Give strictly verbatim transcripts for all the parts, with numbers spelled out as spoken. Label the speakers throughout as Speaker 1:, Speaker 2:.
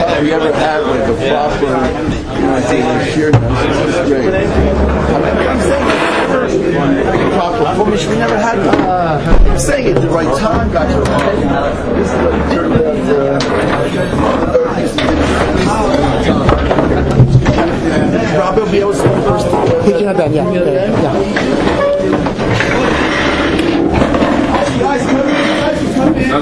Speaker 1: If you ever have like a proper, you know, I think a sheer nose, it's great. I'm saying like a proper performance. We never had one. I'm saying at the right time, guys. This is like turned out to Rob will be able to start first.
Speaker 2: Pigeon up then, yeah. yeah.
Speaker 1: Guys, come in. Guys, come in.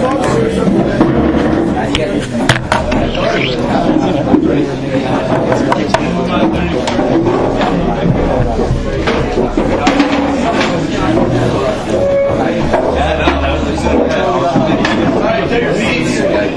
Speaker 1: All right, take your seats.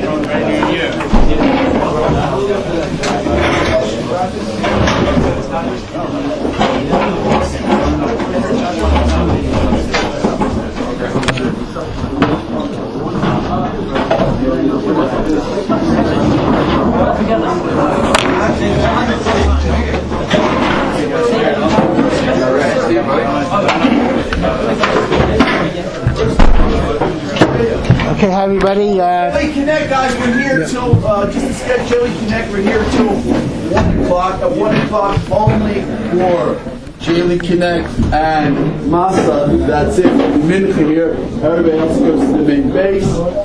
Speaker 2: Okay, hi everybody. Uh,
Speaker 1: Jelly Connect, guys, we're here yeah. till, uh, just to sketch Jelly Connect, we're here till one o'clock. At one o'clock only for Jelly Connect and Masa. That's it. Mincha here. Everybody else goes to the main base.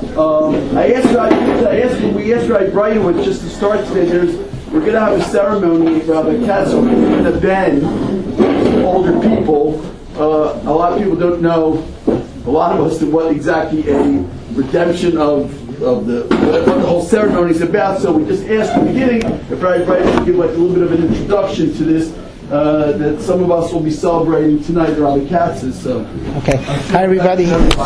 Speaker 1: Um, I asked I, I asked we asked Rabbi Brian just to start today. There's we're going to have a ceremony for the cats. So we're going to bend older people. Uh, a lot of people don't know. A lot of us what exactly a redemption of of the what the whole ceremony is about. So we just asked in the beginning if Rabbi Brian could give like a little bit of an introduction to this. Uh, that some of us will be celebrating tonight, Rabbi Katz's. So
Speaker 2: okay, hi everybody.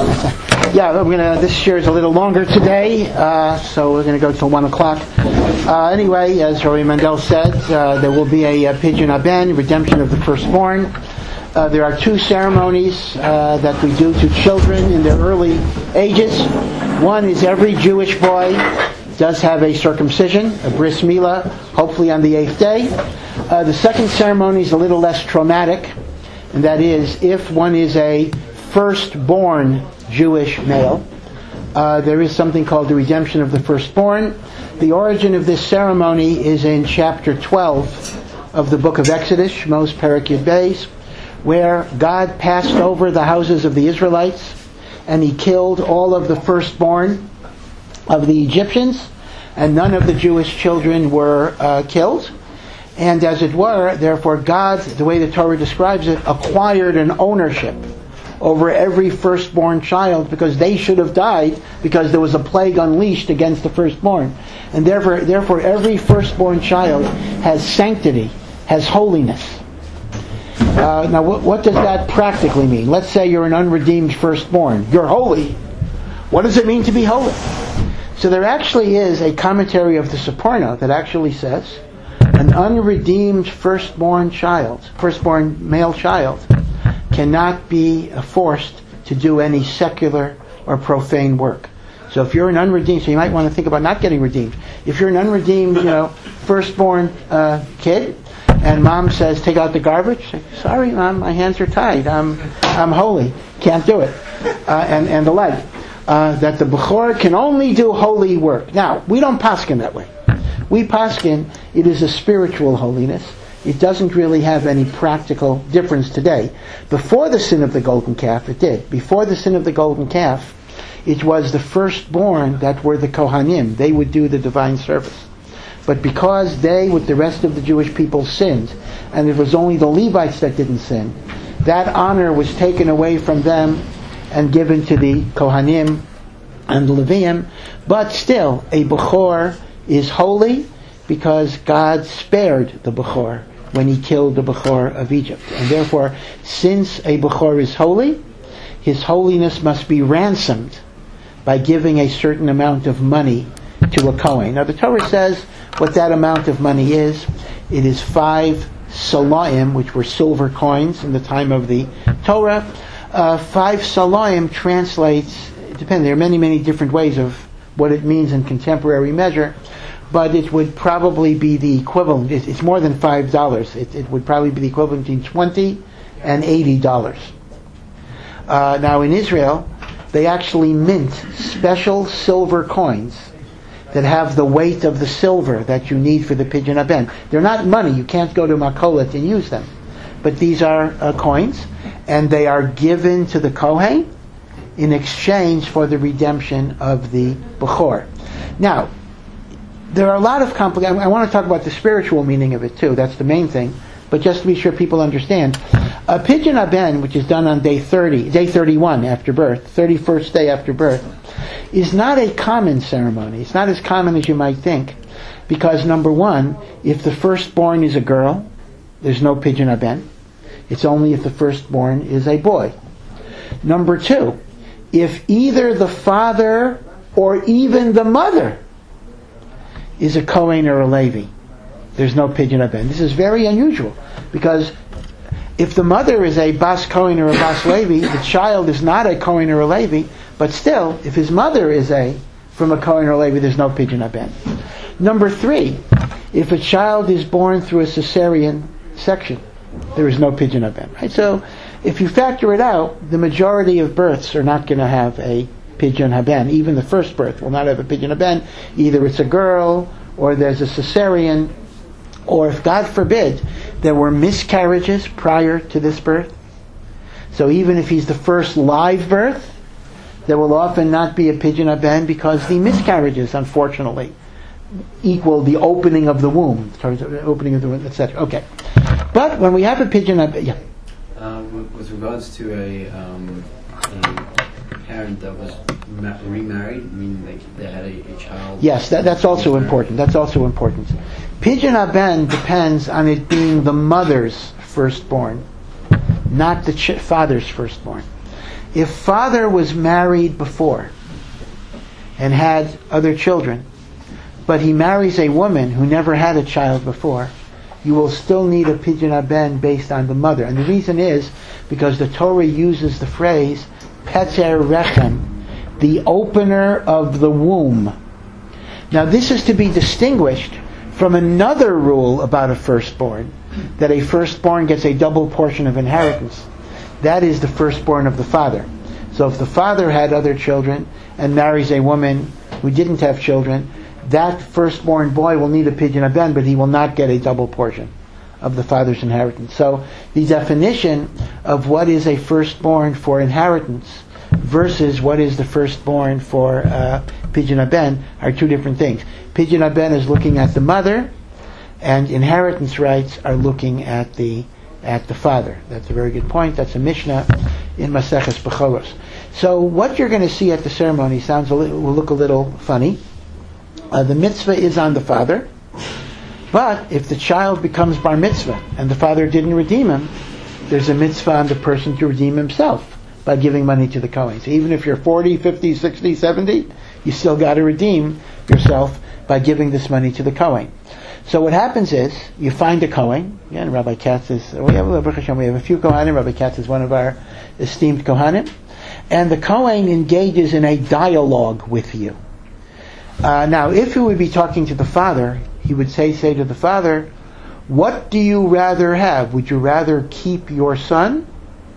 Speaker 2: Yeah, we're gonna. This year is a little longer today, uh, so we're gonna go till one o'clock. Uh, anyway, as Rabbi Mendel said, uh, there will be a, a Pidyon Haben, redemption of the firstborn. Uh, there are two ceremonies uh, that we do to children in their early ages. One is every Jewish boy does have a circumcision, a bris milah, hopefully on the eighth day. Uh, the second ceremony is a little less traumatic, and that is if one is a firstborn Jewish male, uh, there is something called the redemption of the firstborn. The origin of this ceremony is in chapter twelve of the book of Exodus, Shmos Perek Yud Beis, where God passed over the houses of the Israelites and he killed all of the firstborn of the Egyptians, and none of the Jewish children were uh, killed. And as it were, therefore God, the way the Torah describes it, acquired an ownership over every firstborn child because they should have died because there was a plague unleashed against the firstborn. And therefore, therefore every firstborn child has sanctity, has holiness. Uh, now, what, what does that practically mean? Let's say you're an unredeemed firstborn. You're holy. What does it mean to be holy? So there actually is a commentary of the Seporno that actually says an unredeemed firstborn child, firstborn male child, cannot be forced to do any secular or profane work. So if you're an unredeemed, so you might want to think about not getting redeemed. If you're an unredeemed, you know, firstborn uh, kid, and mom says, take out the garbage. Say, sorry, mom, my hands are tied. I'm, I'm holy. Can't do it. Uh, and, and the like. Uh, that the Bechor can only do holy work. Now, we don't paskin that way. We paskin, it is a spiritual holiness. It doesn't really have any practical difference today. Before the sin of the golden calf, it did. Before the sin of the golden calf, it was the firstborn that were the Kohanim. They would do the divine service. But because they, with the rest of the Jewish people, sinned, and it was only the Levites that didn't sin, that honor was taken away from them and given to the Kohanim and the Leviim. But still, a Bechor is holy because God spared the Bechor when he killed the Bechor of Egypt. And therefore, since a Bechor is holy, his holiness must be ransomed by giving a certain amount of money to a Kohen. Now the Torah says what that amount of money is. It is five salaim, which were silver coins in the time of the Torah. Uh, five salaim translates, it depends, there are many, many different ways of what it means in contemporary measure, but it would probably be the equivalent, it, it's more than five dollars, it, it would probably be the equivalent between twenty and eighty dollars. Uh, now in Israel, they actually mint special silver coins that have the weight of the silver that you need for the pidyon haben. They're not money. You can't go to Makolet and use them. But these are uh, coins, and they are given to the Kohen in exchange for the redemption of the Bechor. Now, there are a lot of complications. I want to talk about the spiritual meaning of it too. That's the main thing. But just to be sure people understand, a pidyon haben, which is done on day thirty, day thirty-one after birth, thirty-first day after birth, is not a common ceremony. It's not as common as you might think, because number one, if the firstborn is a girl, there's no pidyon haben. It's only if the firstborn is a boy. Number two, if either the father or even the mother is a Kohen or a Levi, there's no pidyon haben. This is very unusual, because if the mother is a Bas Kohen or a Bas Levi, the child is not a Kohen or a Levi, but still, if his mother is a from a Kohen or a Levi, there's no pidyon haben. Number three, if a child is born through a cesarean section, there is no pidyon haben. Right? So, if you factor it out, the majority of births are not going to have a pidyon haben. Even the first birth will not have a pidyon haben. Either it's a girl, or there's a cesarean, or if, God forbid, there were miscarriages prior to this birth. So even if he's the first live birth, there will often not be a pidyon haben because the miscarriages, unfortunately, equal the opening of the womb, sorry, the opening of the womb, et cetera. Okay, but when we have a pidyon haben, yeah.
Speaker 3: Uh, with, with regards to a, um, a parent that was ma- remarried, meaning they, they had a, a child.
Speaker 2: Yes, that, that's also important. That's also important. Pidyon haben depends on it being the mother's firstborn, not the ch- father's firstborn. If father was married before and had other children, but he marries a woman who never had a child before, you will still need a pidyon haben based on the mother. And the reason is because the Torah uses the phrase Peter Rechem, the opener of the womb. Now this is to be distinguished from another rule about a firstborn, that a firstborn gets a double portion of inheritance. That is the firstborn of the father. So if the father had other children and marries a woman who didn't have children, that firstborn boy will need a pidyon haben, but he will not get a double portion of the father's inheritance. So the definition of what is a firstborn for inheritance versus what is the firstborn for uh, pidyon haben are two different things. Pidyon haben is looking at the mother, and inheritance rights are looking at the at the father. That's a very good point. That's a Mishnah in Maseches Bechoros. So what you're going to see at the ceremony sounds a little, will look a little funny. Uh, the mitzvah is on the father, but if the child becomes bar mitzvah and the father didn't redeem him, there's a mitzvah on the person to redeem himself by giving money to the Kohen. So even if you're forty, fifty, sixty, seventy, you still got to redeem yourself by giving this money to the Kohen. So what happens is, you find a Kohen, again, Rabbi Katz is, we have, we have a few Kohanim, Rabbi Katz is one of our esteemed Kohanim, and the Kohen engages in a dialogue with you. Uh, now, if he would be talking to the father, he would say, say to the father, what do you rather have? Would you rather keep your son?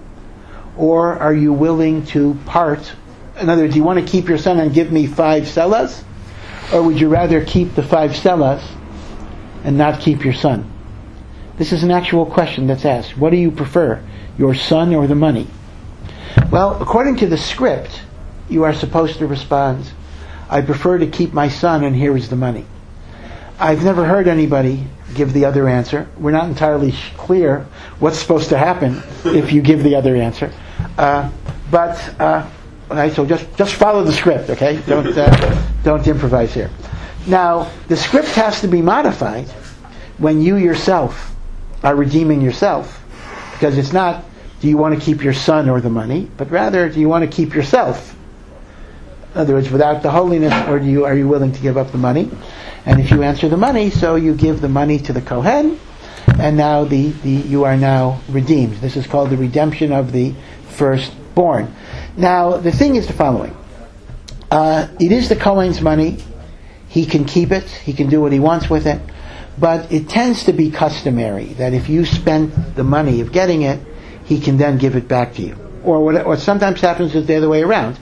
Speaker 2: Or are you willing to part? In other words, do you want to keep your son and give me five sellas? Or would you rather keep the five sellas and not keep your son? This is an actual question that's asked. What do you prefer, your son or the money? Well, according to the script, you are supposed to respond, I prefer to keep my son, and here is the money. I've never heard anybody give the other answer. We're not entirely clear what's supposed to happen if you give the other answer. Uh, but, uh, okay, so just, just follow the script, okay? Don't, uh, don't improvise here. Now, the script has to be modified when you yourself are redeeming yourself. Because it's not, do you want to keep your son or the money? But rather, do you want to keep yourself? In other words, without the holiness, or do you, are you willing to give up the money? And if you answer the money, so you give the money to the Kohen, and now the, the you are now redeemed. This is called the redemption of the firstborn. Now, the thing is the following. Uh, it is the Kohen's money. He can keep it. He can do what he wants with it. But it tends to be customary that if you spent the money of getting it, he can then give it back to you. Or what, what sometimes happens is the other way around.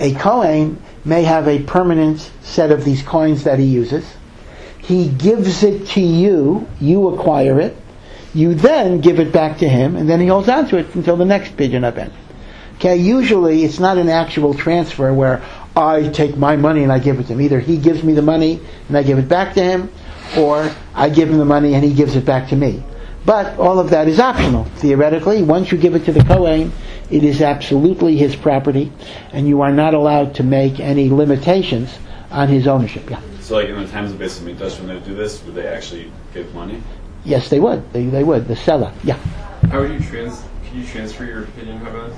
Speaker 2: A Kohen may have a permanent set of these coins that he uses. He gives it to you, you acquire it, you then give it back to him, and then he holds on to it until the next Pidyon Haben. Okay, usually it's not an actual transfer where I take my money and I give it to him. Either he gives me the money and I give it back to him, or I give him the money and he gives it back to me. But all of that is optional. Theoretically, once you give it to the Kohen, it is absolutely his property, and you are not allowed to make any limitations on his ownership. Yeah.
Speaker 4: So, like in the times of Beis Hamikdash, when they do this, would they actually give money?
Speaker 2: Yes, they would. They they would. The seller. Yeah.
Speaker 5: How would you trans? Can you transfer your Pidyon Haben?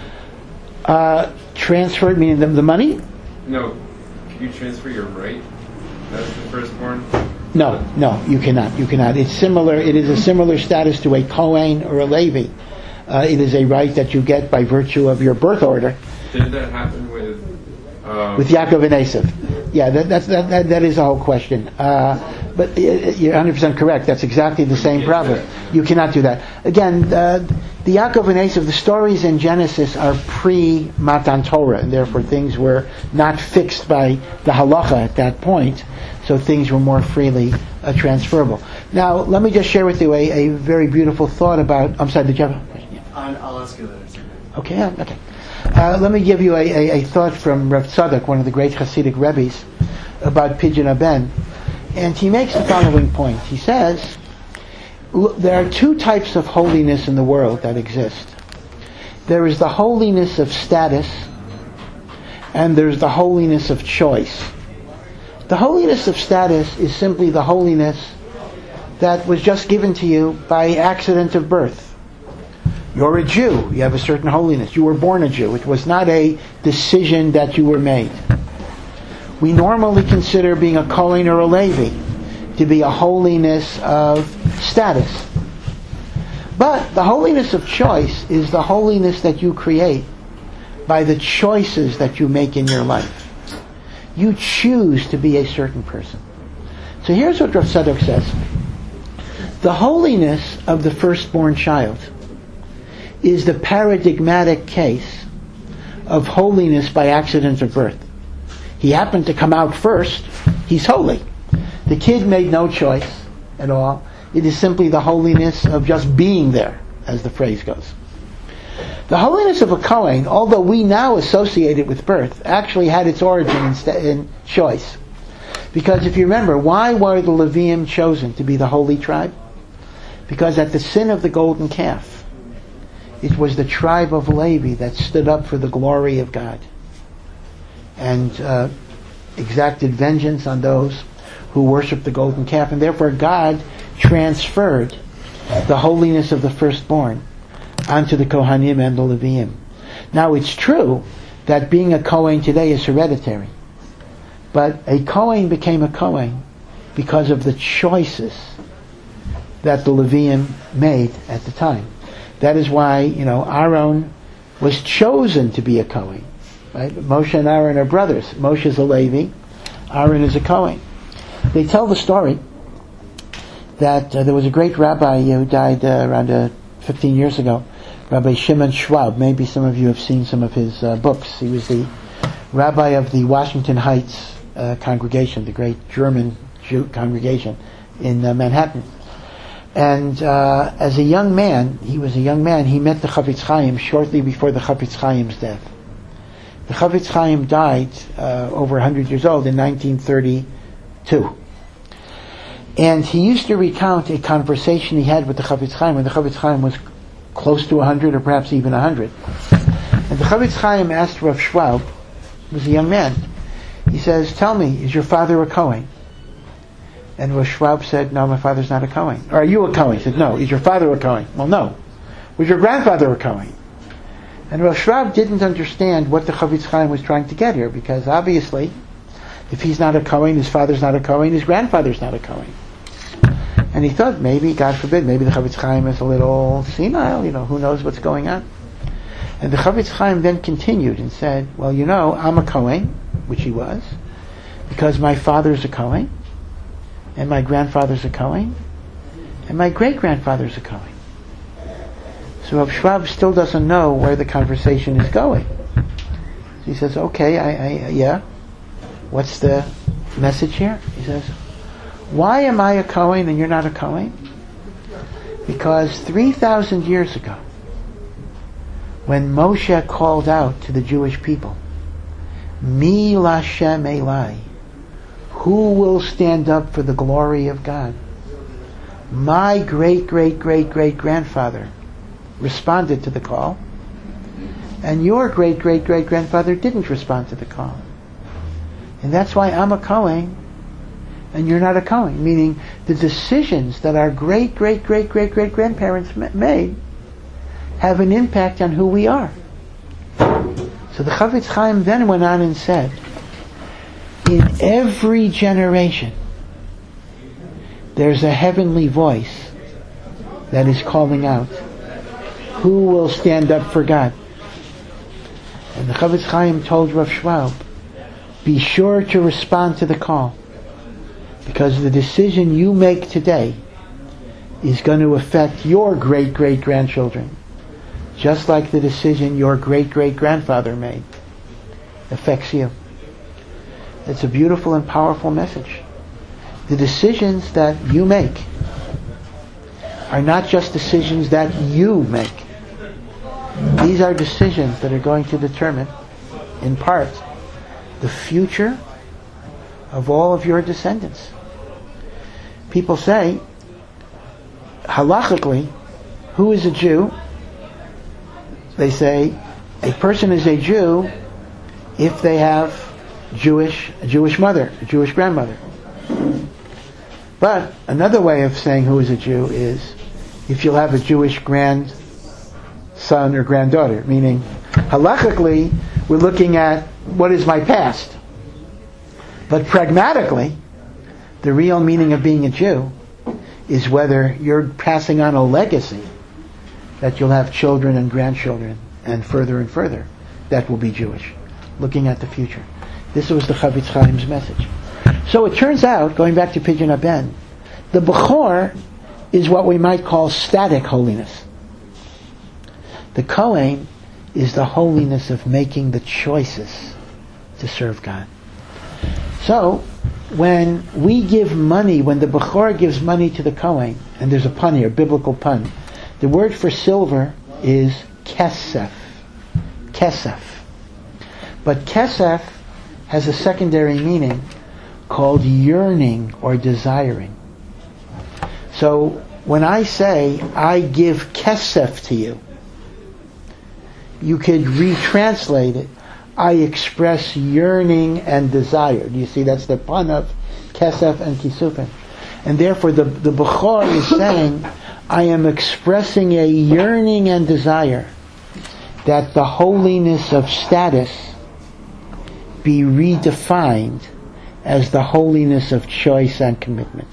Speaker 2: Uh, transfer meaning the, the money?
Speaker 5: No. Can you transfer your right as the firstborn?
Speaker 2: No, no, you cannot. You cannot. It's similar. It is a similar status to a Kohen or a Levi. Uh, it is a right that you get by virtue of your birth order.
Speaker 5: Did that happen with um,
Speaker 2: with Yaakov and Esav? Yeah, that, that's that, that. That is the whole question. Uh, but you're one hundred percent correct. That's exactly the same problem. You cannot do that. Again, uh, the Yaakov and Esav, the stories in Genesis are pre-Matan Torah, and therefore things were not fixed by the halacha at that point. So things were more freely uh, transferable. Now, let me just share with you a, a very beautiful thought about. I'm sorry, did you have a question? Yeah.
Speaker 3: I'll ask you later.
Speaker 2: Okay, yeah, okay. Uh, let me give you a, a, a thought from Rav Tzadok, one of the great Hasidic Rebbes, about Pidyon Haben. And he makes the following point. He says, look, there are two types of holiness in the world that exist. There is the holiness of status, and there's the holiness of choice. The holiness of status is simply the holiness that was just given to you by accident of birth. You're a Jew. You have a certain holiness. You were born a Jew. It was not a decision that you were made. We normally consider being a Kohen or a Levi to be a holiness of status. But the holiness of choice is the holiness that you create by the choices that you make in your life. You choose to be a certain person. So here's what Rav Tzadok says. The holiness of the firstborn child is the paradigmatic case of holiness by accident of birth. He happened to come out first. He's holy. The kid made no choice at all. It is simply the holiness of just being there, as the phrase goes. The holiness of a Kohen, although we now associate it with birth, actually had its origin in, st- in choice. Because if you remember, why were the Leviim chosen to be the holy tribe? Because at the sin of the golden calf, it was the tribe of Levi that stood up for the glory of God and uh, exacted vengeance on those who worshiped the golden calf. And therefore God transferred the holiness of the firstborn onto the Kohanim and the Leviim. Now it's true that being a Kohen today is hereditary. But a Kohen became a Kohen because of the choices that the Leviim made at the time. That is why, you know, Aaron was chosen to be a Kohen. Right? Moshe and Aaron are brothers. Moshe is a Levi. Aaron is a Kohen. They tell the story that uh, there was a great rabbi who died uh, around uh, fifteen years ago, Rabbi Shimon Schwab. Maybe some of you have seen some of his uh, books. He was the rabbi of the Washington Heights uh, congregation, the great German Jew congregation in uh, Manhattan. And uh, as a young man, he was a young man, he met the Chafetz Chaim shortly before the Chafetz Chaim's death. The Chafetz Chaim died uh, over one hundred years old in nineteen thirty-two. And he used to recount a conversation he had with the Chafetz Chaim when the Chafetz Chaim was close to one hundred or perhaps even one hundred. And the Chafetz Chaim asked Rav Schwab, who was a young man, he says, tell me, is your father a Kohen? And Rav Schwab said, no, my father's not a Kohen. Or are you a Kohen? He said, no. Is your father a Kohen? Well, no. Was your grandfather a Kohen? And Rav Schwab didn't understand what the Chafetz Chaim was trying to get here, because obviously, if he's not a Kohen, his father's not a Kohen, his grandfather's not a Kohen. And he thought, maybe, God forbid, maybe the Chafetz Chaim is a little senile, you know, who knows what's going on. And the Chafetz Chaim then continued and said, well, you know, I'm a Kohen, which he was, because my father's a Kohen, and my grandfather's a Kohen, and my great-grandfather's a Kohen. So Rav Schwab still doesn't know where the conversation is going. He says, okay, I, I, yeah. What's the message here? He says, why am I a Kohen and you're not a Kohen? Because three thousand years ago, when Moshe called out to the Jewish people, Mi Lashem Elai, who will stand up for the glory of God? My great, great, great, great grandfather responded to the call, and your great, great, great grandfather didn't respond to the call. And that's why I'm a Kohen, and you're not a Kohen. Meaning, the decisions that our great, great, great, great, great grandparents ma- made have an impact on who we are. So the Chavetz Chaim then went on and said, in every generation, there's a heavenly voice that is calling out, who will stand up for God? And the Chavetz Chaim told Rav Schwab, be sure to respond to the call, because the decision you make today is going to affect your great-great-grandchildren, just like the decision your great-great-grandfather made affects you. It's a beautiful and powerful message. The decisions that you make are not just decisions that you make. These are decisions that are going to determine, in part, the future of all of your descendants. People say, halachically, who is a Jew? They say, a person is a Jew if they have Jewish, a Jewish mother, a Jewish grandmother. But another way of saying who is a Jew is if you'll have a Jewish grandson or granddaughter, meaning halachically we're looking at what is my past. But pragmatically, the real meaning of being a Jew is whether you're passing on a legacy that you'll have children and grandchildren and further and further that will be Jewish, looking at the future. This was the Chavetz Chaim's message. So it turns out, going back to Pidyon Haben, the Bechor is what we might call static holiness. The Kohen is the holiness of making the choices to serve God. So, when we give money, when the Bechor gives money to the Kohen, and there's a pun here, biblical pun, the word for silver is kesef. Kesef. But kesef has a secondary meaning called yearning or desiring. So, when I say, I give kesef to you, you could retranslate it, I express yearning and desire. Do you see? That's the pun of kesef and kisufin. And therefore the, the Bechor is saying, I am expressing a yearning and desire that the holiness of status be redefined as the holiness of choice and commitment.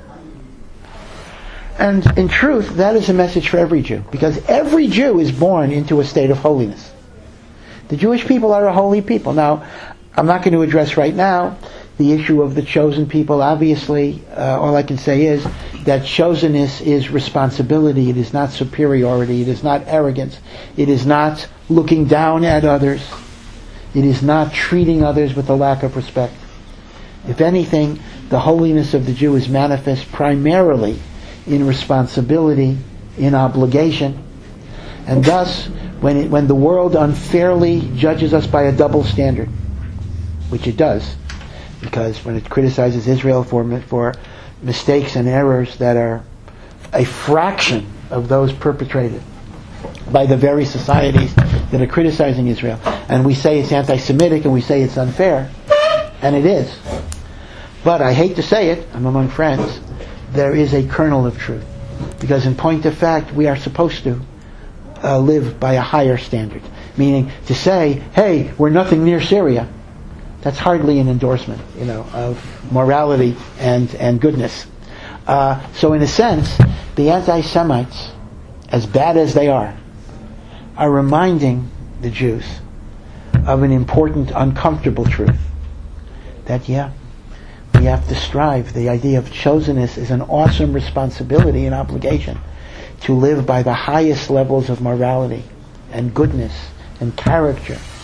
Speaker 2: And in truth, that is a message for every Jew, because every Jew is born into a state of holiness. The Jewish people are a holy people. Now, I'm not going to address right now the issue of the chosen people. Obviously, uh, all I can say is that chosenness is responsibility. It is not superiority. It is not arrogance. It is not looking down at others. It is not treating others with a lack of respect. If anything, the holiness of the Jew is manifest primarily in responsibility, in obligation, and thus, when it, when the world unfairly judges us by a double standard, which it does, because when it criticizes Israel for for mistakes and errors that are a fraction of those perpetrated by the very societies that are criticizing Israel, and we say it's anti-Semitic and we say it's unfair, and it is. But I hate to say it, I'm among friends, there is a kernel of truth. Because in point of fact, we are supposed to uh, live by a higher standard. Meaning to say, hey, we're nothing near Syria, that's hardly an endorsement, you know, of morality and, and goodness. Uh, so in a sense, the anti-Semites, as bad as they are, are reminding the Jews of an important, uncomfortable truth. That, yeah, we have to strive. The idea of chosenness is an awesome responsibility and obligation to live by the highest levels of morality and goodness and character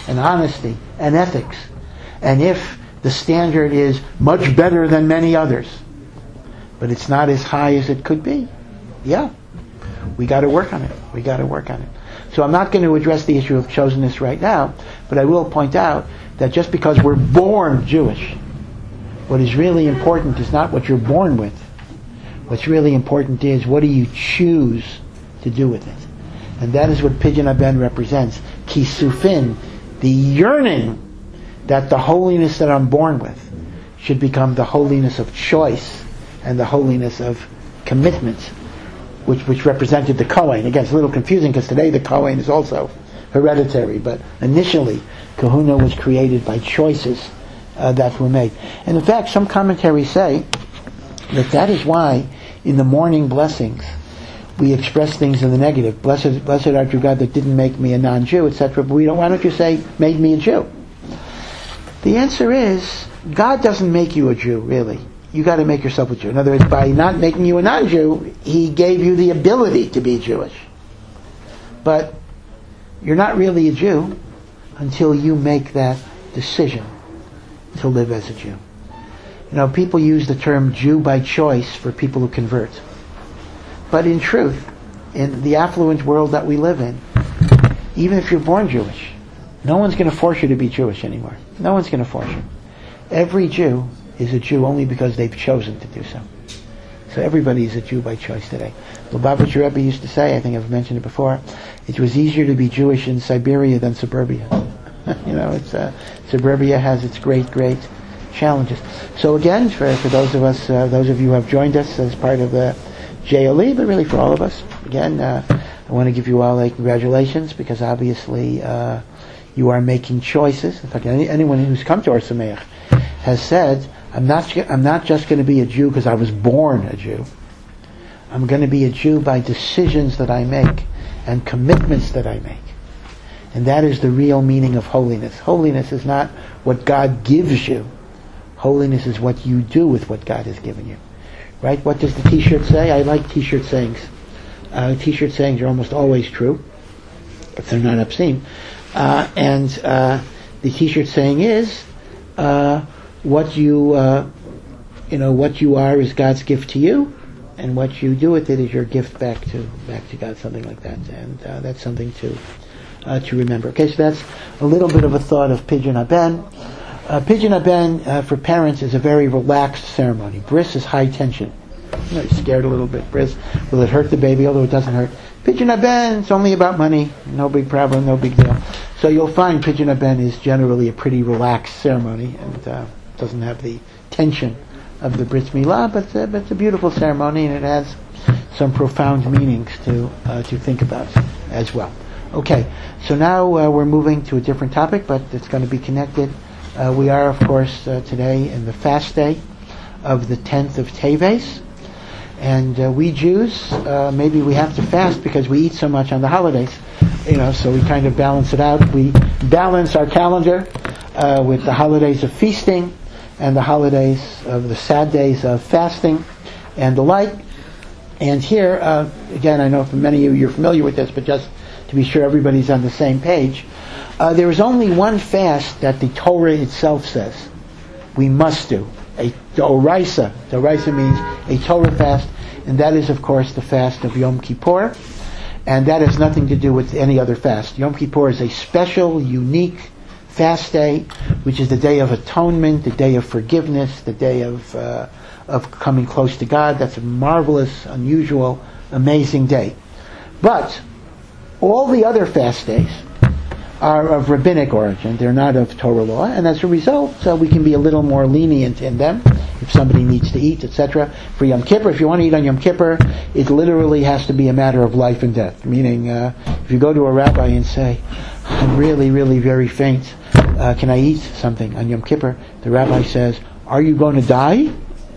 Speaker 2: and honesty and ethics, and if the standard is much better than many others, but it's not as high as it could be, yeah, we got to work on it. We got to work on it. So I'm not going to address the issue of chosenness right now, but I will point out that just because we're born Jewish, what is really important is not what you're born with. What's really important is, what do you choose to do with it? And that is what Pidyon Haben represents. Kisufin, the yearning that the holiness that I'm born with should become the holiness of choice and the holiness of commitment, which which represented the Kohen. Again, it's a little confusing because today the Kohen is also hereditary, but initially Kahuna was created by choices uh, that were made. And in fact, some commentaries say that that is why in the morning blessings we express things in the negative. Blessed, blessed art you, God, that didn't make me a non-Jew, et cetera. But we don't. Why don't you say, made me a Jew? The answer is, God doesn't make you a Jew, really. You got to make yourself a Jew. In other words, by not making you a non-Jew, He gave you the ability to be Jewish. But you're not really a Jew until you make that decision to live as a Jew. You know, people use the term Jew by choice for people who convert. But in truth, in the affluent world that we live in, even if you're born Jewish, no one's going to force you to be Jewish anymore. No one's going to force you. Every Jew is a Jew only because they've chosen to do so. So everybody is a Jew by choice today. Lubavitcher Rebbe used to say, I think I've mentioned it before, it was easier to be Jewish in Siberia than suburbia. you know, it's uh, suburbia has its great, great challenges. So again, for, for those of us, uh, those of you who have joined us as part of the J O L E, but really for all of us, again, uh, I want to give you all a congratulations, because obviously uh, you are making choices. In fact, any, anyone who's come to our Sameach has said, I'm not, I'm not just going to be a Jew because I was born a Jew. I'm going to be a Jew by decisions that I make and commitments that I make. And that is the real meaning of holiness. Holiness is not what God gives you. Holiness is what you do with what God has given you. Right? What does the T-shirt say? I like T-shirt sayings. Uh, T-shirt sayings are almost always true, but they're not obscene. Uh, and uh, the T-shirt saying is, uh, what you, uh, you know, what you are is God's gift to you, and what you do with it is your gift back to back to God. Something like that, and uh, that's something to uh, to remember. Okay, so that's a little bit of a thought of Pidyon Haben. Uh, Pidyon Haben uh, for parents is a very relaxed ceremony. Bris is high tension. You know, you're scared a little bit. Bris, will it hurt the baby? Although it doesn't hurt. Pidyon Haben, it's only about money. No big problem, no big deal. So you'll find Pidyon Haben is generally a pretty relaxed ceremony, and uh, doesn't have the tension of the Brit Milah, but, uh, but it's a beautiful ceremony, and it has some profound meanings to uh, to think about as well. Okay, so now uh, we're moving to a different topic, but it's going to be connected. Uh, we are, of course, uh, today in the fast day of the tenth of Teves. And uh, we Jews, uh, maybe we have to fast because we eat so much on the holidays. You know, so we kind of balance it out. We balance our calendar uh, with the holidays of feasting and the holidays of the sad days of fasting and the like. And here, uh, again, I know for many of you you're familiar with this, but just to be sure everybody's on the same page, uh, there is only one fast that the Torah itself says we must do. A Doraisa. Doraisa means a Torah fast, and that is, of course, the fast of Yom Kippur. And that has nothing to do with any other fast. Yom Kippur is a special, unique fast day, which is the day of atonement, the day of forgiveness, the day of uh, of coming close to God. That's a marvelous, unusual, amazing day. But all the other fast days are of rabbinic origin. They're not of Torah law, and as a result, uh, we can be a little more lenient in them if somebody needs to eat, et cetera. For Yom Kippur, if you want to eat on Yom Kippur, it literally has to be a matter of life and death. Meaning, uh, if you go to a rabbi and say, I'm really, really very faint, uh, can I eat something on Yom Kippur? The rabbi says, are you going to die?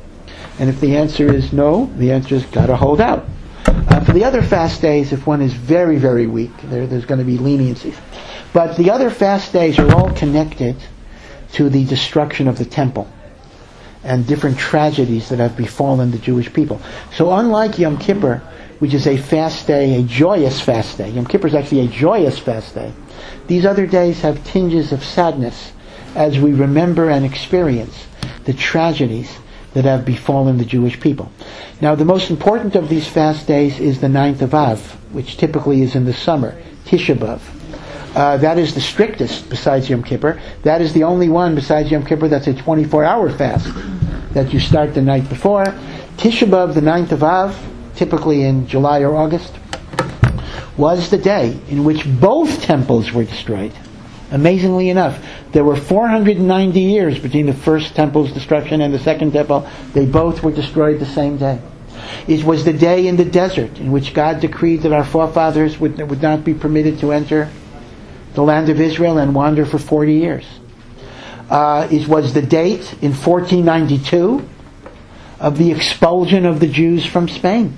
Speaker 2: And if the answer is no, the answer is got to hold out. Uh, for the other fast days, if one is very, very weak, there, there's going to be leniencies. But the other fast days are all connected to the destruction of the temple. and different tragedies that have befallen the Jewish people. So unlike Yom Kippur, which is a fast day, a joyous fast day, Yom Kippur is actually a joyous fast day, these other days have tinges of sadness as we remember and experience the tragedies that have befallen the Jewish people. Now, the most important of these fast days is the ninth of Av, which typically is in the summer, Tisha B'Av. Uh, that is the strictest besides Yom Kippur. That is the only one besides Yom Kippur that's a twenty-four hour fast that you start the night before. Tisha B'Av, the ninth of Av, typically in July or August, was the day in which both temples were destroyed. Amazingly enough, there were four hundred ninety years between the first temple's destruction and the second temple. They both were destroyed the same day. It was the day in the desert in which God decreed that our forefathers would, would not be permitted to enter the land of Israel and wander for forty years. Uh, it was the date in fourteen ninety-two of the expulsion of the Jews from Spain.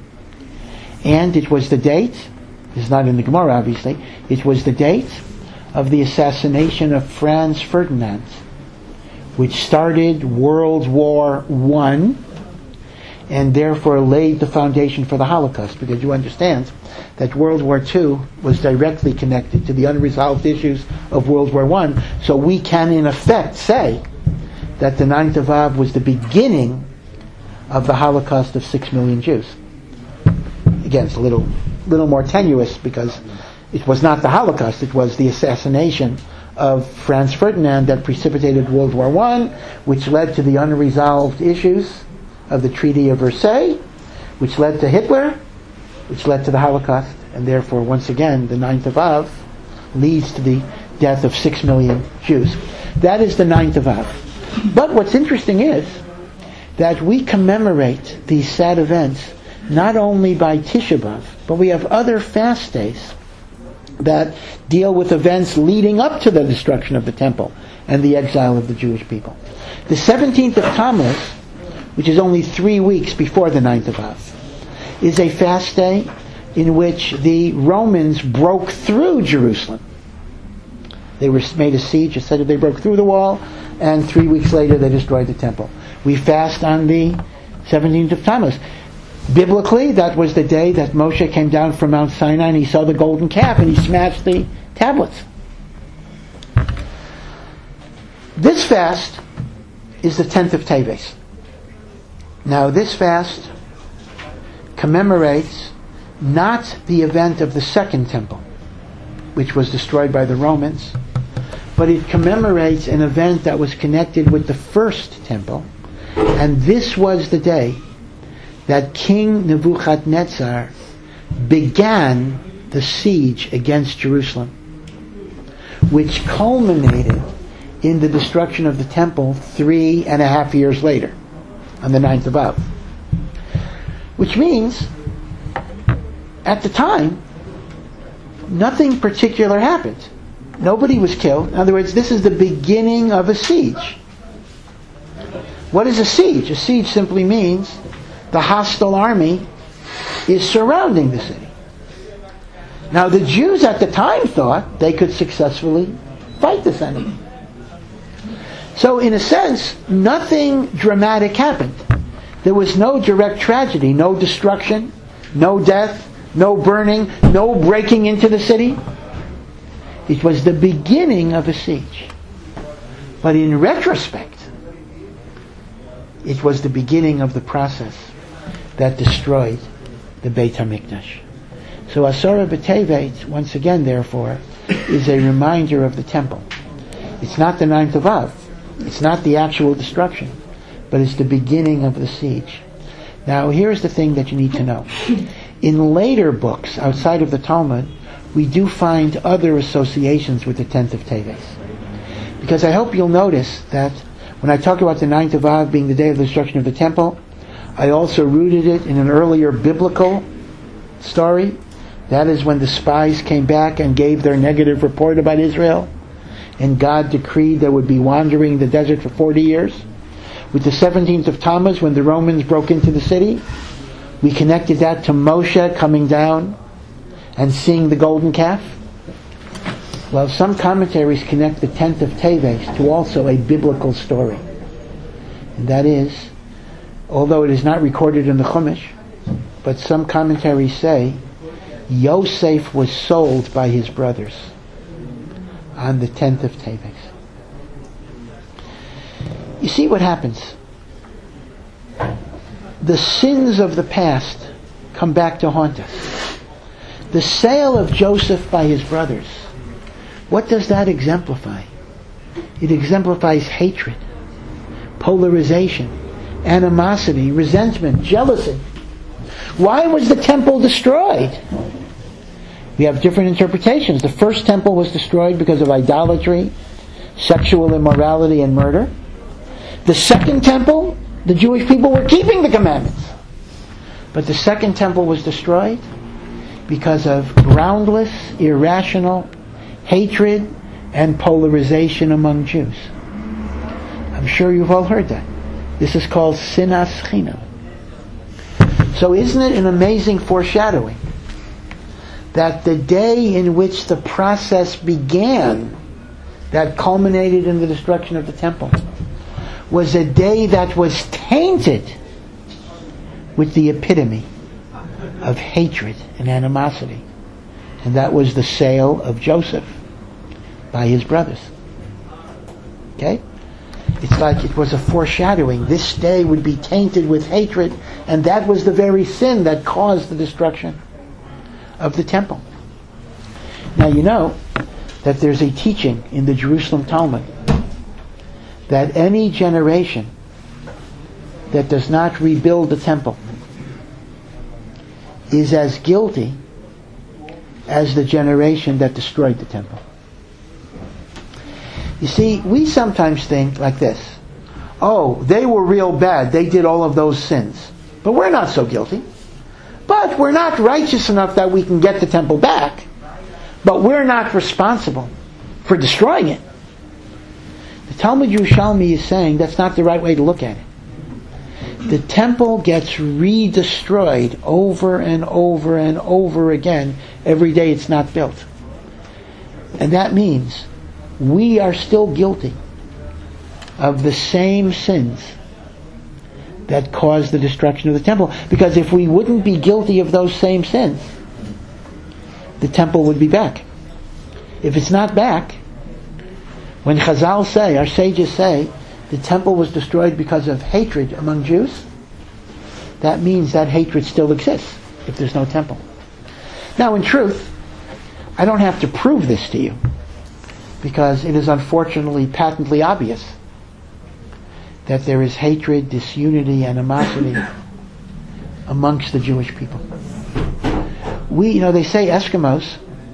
Speaker 2: And it was the date, it's not in the Gemara obviously, it was the date of the assassination of Franz Ferdinand, which started World War One and therefore laid the foundation for the Holocaust, because you understand that World War Two was directly connected to the unresolved issues of World War One. So we can in effect say that the ninth of Av was the beginning of the Holocaust of six million Jews. Again, it's a little, little more tenuous because it was not the Holocaust, it was the assassination of Franz Ferdinand that precipitated World War One, which led to the unresolved issues of the Treaty of Versailles, which led to Hitler, which led to the Holocaust, and therefore, once again, the ninth of Av leads to the death of six million Jews. That is the ninth of Av. But what's interesting is that we commemorate these sad events not only by Tisha B'Av, but we have other fast days that deal with events leading up to the destruction of the temple and the exile of the Jewish people. The seventeenth of Tammuz, which is only three weeks before the ninth of Av, is a fast day in which the Romans broke through Jerusalem. They were made a siege, it said that they broke through the wall, and three weeks later they destroyed the temple. We fast on the seventeenth of Tammuz. Biblically, that was the day that Moshe came down from Mount Sinai and he saw the golden calf and he smashed the tablets. This fast is the tenth of Teves. Now, this fast commemorates not the event of the second temple, which was destroyed by the Romans, but it commemorates an event that was connected with the first temple, and this was the day that King Nebuchadnezzar began the siege against Jerusalem, which culminated in the destruction of the temple three and a half years later, on the ninth of Av. Which means, at the time, nothing particular happened. Nobody was killed. In other words, this is the beginning of a siege. What is a siege? A siege simply means the hostile army is surrounding the city. Now, the Jews at the time thought they could successfully fight this enemy. So, in a sense, nothing dramatic happened. There was no direct tragedy, no destruction, no death, no burning, no breaking into the city. It was the beginning of a siege. But in retrospect, it was the beginning of the process that destroyed the Beit HaMikdash. So Asara B'Tevet, once again, therefore, is a reminder of the temple. It's not the ninth of Av. It's not the actual destruction, but it's the beginning of the siege. Now, here's the thing that you need to know. In later books, outside of the Talmud, we do find other associations with the tenth of Teves. Because I hope you'll notice that when I talk about the ninth of Av being the day of the destruction of the temple, I also rooted it in an earlier biblical story. That is when the spies came back and gave their negative report about Israel, and God decreed they would be wandering the desert for forty years. With the seventeenth of Tammuz, when the Romans broke into the city, we connected that to Moshe coming down and seeing the golden calf. Well, some commentaries connect the tenth of Teves to also a biblical story. And that is, although it is not recorded in the Chumash, but some commentaries say Yosef was sold by his brothers on the tenth of Teves. You see what happens? The sins of the past come back to haunt us. The sale of Joseph by his brothers, what does that exemplify? It exemplifies hatred, polarization, animosity, resentment, jealousy. Why was the temple destroyed? We have different interpretations. The first temple was destroyed because of idolatry, sexual immorality, and murder. The second temple, the Jewish people were keeping the commandments. But the second temple was destroyed because of groundless, irrational hatred and polarization among Jews. I'm sure you've all heard that. This is called sinas chinam. So isn't it an amazing foreshadowing that the day in which the process began that culminated in the destruction of the temple was a day that was tainted with the epitome of hatred and animosity. And that was the sale of Joseph by his brothers. Okay? It's like it was a foreshadowing. This day would be tainted with hatred, and that was the very sin that caused the destruction of the temple. Now you know that there's a teaching in the Jerusalem Talmud that any generation that does not rebuild the temple is as guilty as the generation that destroyed the temple. You see, we sometimes think like this: oh, they were real bad, they did all of those sins, but we're not so guilty. But we're not righteous enough that we can get the temple back, but we're not responsible for destroying it. The Talmud Yerushalmi is saying that's not the right way to look at it. The temple gets re-destroyed over and over and over again every day it's not built. And that means we are still guilty of the same sins that caused the destruction of the temple. Because if we wouldn't be guilty of those same sins, the temple would be back. If it's not back, when Chazal say, our sages say, the temple was destroyed because of hatred among Jews, that means that hatred still exists if there's no temple. Now, in truth, I don't have to prove this to you, because it is unfortunately patently obvious that there is hatred, disunity, animosity amongst the Jewish people. We, you know, they say Eskimos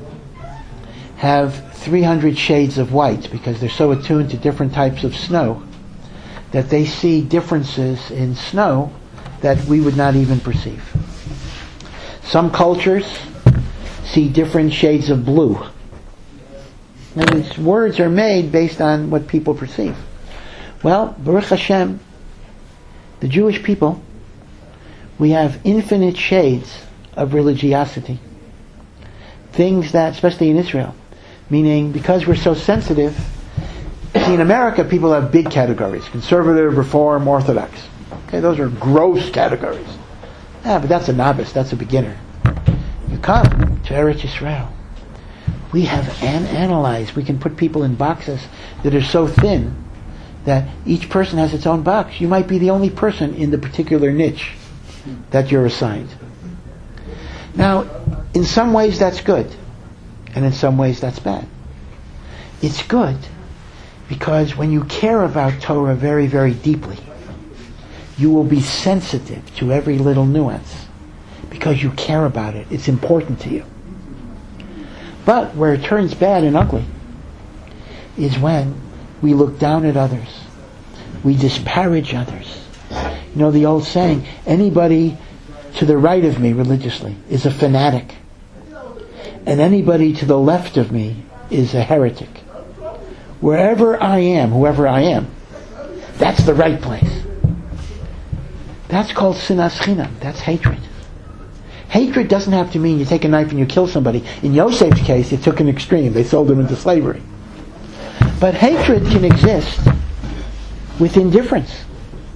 Speaker 2: have three hundred shades of white because they're so attuned to different types of snow that they see differences in snow that we would not even perceive. Some cultures see different shades of blue. And these words are made based on what people perceive. Well, Baruch Hashem, the Jewish people, we have infinite shades of religiosity. Things that, especially in Israel, meaning because we're so sensitive, see, in America people have big categories: conservative, reform, orthodox. Okay, those are gross categories. Yeah, but that's a novice, that's a beginner. You come to Eretz Yisrael, we have an- analyzed, we can put people in boxes that are so thin that each person has its own box. You might be the only person in the particular niche that you're assigned. Now, in some ways that's good, and in some ways that's bad. It's good because when you care about Torah very, very deeply, you will be sensitive to every little nuance because you care about it. It's important to you. But where it turns bad and ugly is when we look down at others. We disparage others. You know the old saying, anybody to the right of me religiously is a fanatic. And anybody to the left of me is a heretic. Wherever I am, whoever I am, that's the right place. That's called sinas chinam. That's hatred. Hatred doesn't have to mean you take a knife and you kill somebody. In Yosef's case, it took an extreme. They sold him into slavery. But hatred can exist with indifference.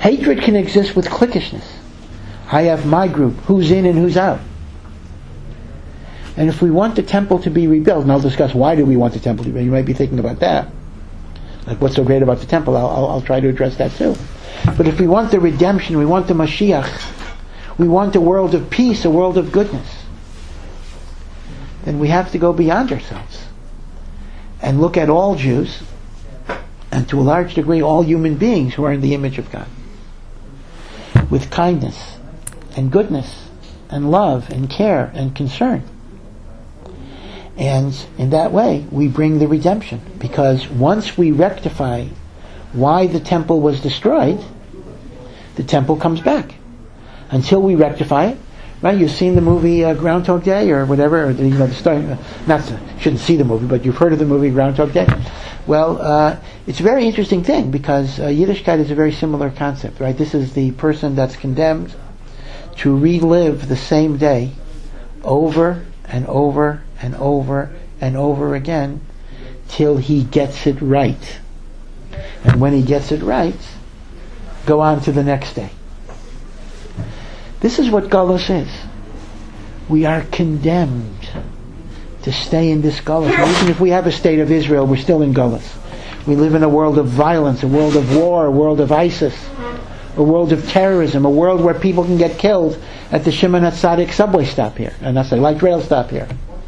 Speaker 2: Hatred can exist with cliquishness. I have my group, who's in and who's out. And if we want the temple to be rebuilt, and I'll discuss why do we want the temple to be rebuilt, you might be thinking about that. Like, what's so great about the temple? I'll, I'll, I'll try to address that too. But if we want the redemption, we want the Mashiach, we want a world of peace, a world of goodness, then we have to go beyond ourselves and look at all Jews, and to a large degree all human beings who are in the image of God, with kindness and goodness and love and care and concern. And in that way we bring the redemption, because once we rectify why the temple was destroyed, the temple comes back. Until we rectify it, right? You've seen the movie uh, Groundhog Day or whatever, or the, you know, the story. Uh, not to, shouldn't see the movie, but you've heard of the movie Groundhog Day. Well, uh, it's a very interesting thing, because uh, Yiddishkeit is a very similar concept, right? This is the person that's condemned to relive the same day over and over and over and over again till he gets it right. And when he gets it right, go on to the next day. This is what Galus is. We are condemned to stay in this Galus. Even if we have a state of Israel, we're still in Galus. We live in a world of violence, a world of war, a world of ISIS, a world of terrorism, a world where people can get killed at the Shimon HaTzadik subway stop here, and that's a light rail stop here.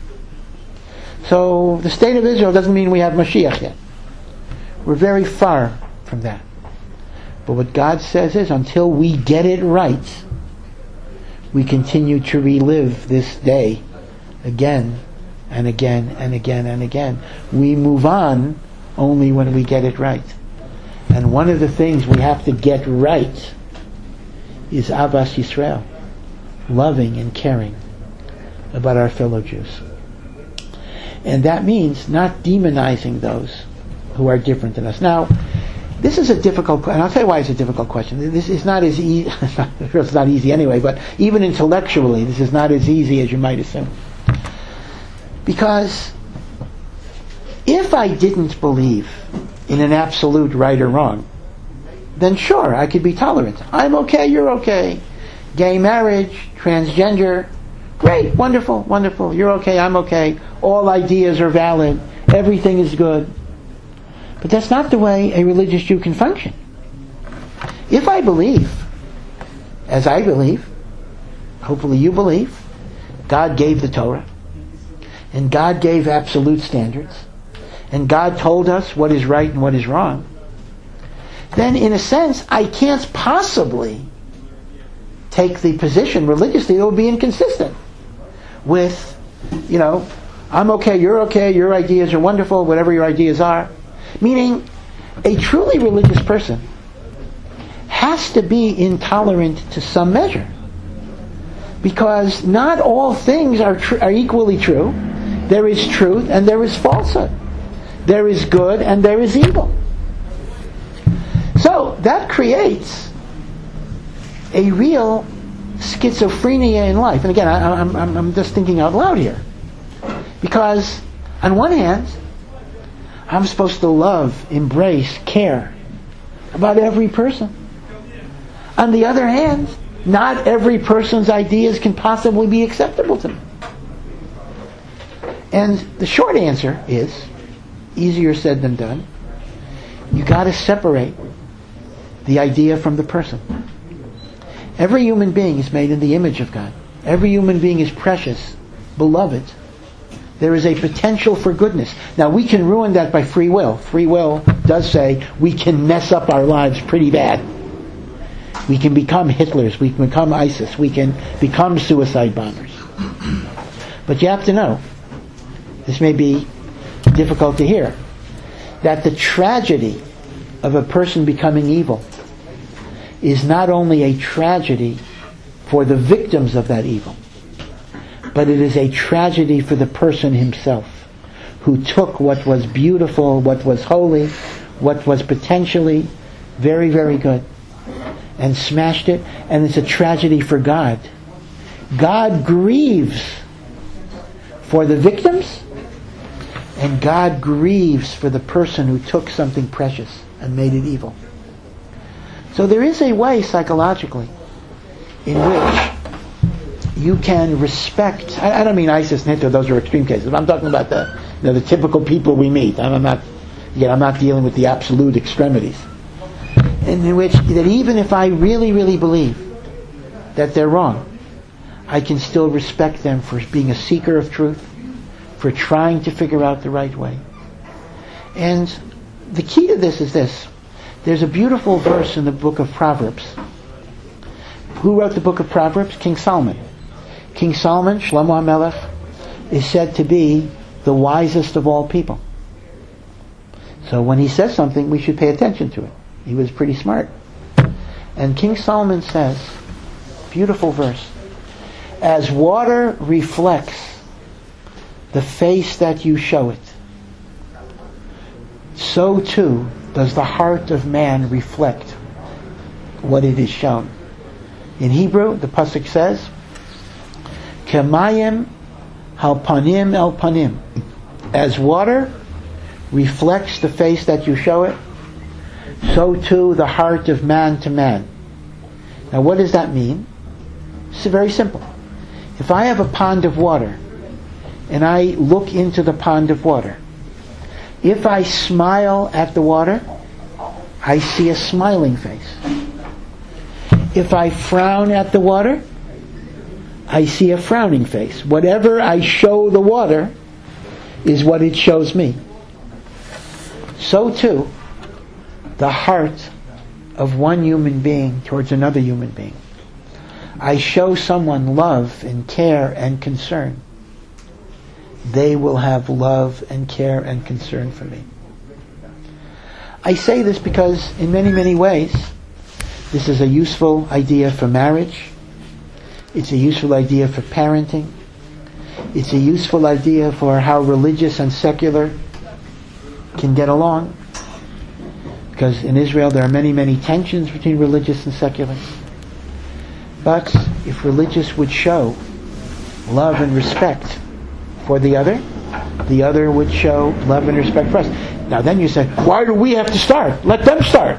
Speaker 2: So the state of Israel doesn't mean we have Mashiach yet. We're very far from that. But what God says is, until we get it right, we continue to relive this day again and again and again and again. We move on only when we get it right. And one of the things we have to get right is Ahavas Yisrael, loving and caring about our fellow Jews. And that means not demonizing those who are different than us. Now, this is a difficult question, and I'll tell you why it's a difficult question. This is not as easy, it's not easy anyway, but even intellectually, this is not as easy as you might assume. Because if I didn't believe in an absolute right or wrong, then sure, I could be tolerant. I'm okay, you're okay. Gay marriage, transgender, great, wonderful, wonderful. You're okay, I'm okay. All ideas are valid. Everything is good. But that's not the way a religious Jew can function. If I believe, as I believe, hopefully you believe, God gave the Torah, and God gave absolute standards, and God told us what is right and what is wrong, then in a sense I can't possibly take the position religiously that would be inconsistent with, you know, I'm okay, you're okay, your ideas are wonderful, whatever your ideas are. Meaning, a truly religious person has to be intolerant to some measure, because not all things are tr- are equally true. There is truth and there is falsehood. There is good and there is evil. So that creates a real schizophrenia in life. And again, I, I'm, I'm, I'm just thinking out loud here, because on one hand, I'm supposed to love, embrace, care about every person. On the other hand, not every person's ideas can possibly be acceptable to me. And the short answer is, easier said than done, you got to separate the idea from the person. Every human being is made in the image of God. Every human being is precious, beloved. There is a potential for goodness. Now, we can ruin that by free will. Free will does say we can mess up our lives pretty bad. We can become Hitlers. We can become ISIS. We can become suicide bombers. But you have to know, this may be difficult to hear, that the tragedy of a person becoming evil is not only a tragedy for the victims of that evil, but it is a tragedy for the person himself, who took what was beautiful, what was holy, what was potentially very, very good, and smashed it. And it's a tragedy for God. God grieves for the victims, and God grieves for the person who took something precious and made it evil. So there is a way psychologically in which you can respect. I, I don't mean ISIS and Hitler; those are extreme cases. I'm talking about the, you know, the typical people we meet. I'm not, again, I'm not dealing with the absolute extremities. In which that even if I really, really believe that they're wrong, I can still respect them for being a seeker of truth, for trying to figure out the right way. And the key to this is this. There's a beautiful verse in the book of Proverbs. Who wrote the book of Proverbs? King Solomon. King Solomon, Shlomo HaMelech, is said to be the wisest of all people. So when he says something, we should pay attention to it. He was pretty smart. And King Solomon says, beautiful verse, as water reflects the face that you show it, so too does the heart of man reflect what it is shown. In Hebrew, the pasuk says, Kemayim hal panim el panim. As water reflects the face that you show it, so too the heart of man to man. Now what does that mean? It's very simple. If I have a pond of water, and I look into the pond of water, if I smile at the water, I see a smiling face. If I frown at the water, I see a frowning face. Whatever I show the water is what it shows me. So too, the heart of one human being towards another human being. I show someone love and care and concern, they will have love and care and concern for me. I say this because in many, many ways, this is a useful idea for marriage. It's a useful idea for parenting. It's a useful idea for how religious and secular can get along. Because in Israel there are many, many tensions between religious and secular. But if religious would show love and respect for the other, the other would show love and respect for us. Now then you say, why do we have to start? Let them start.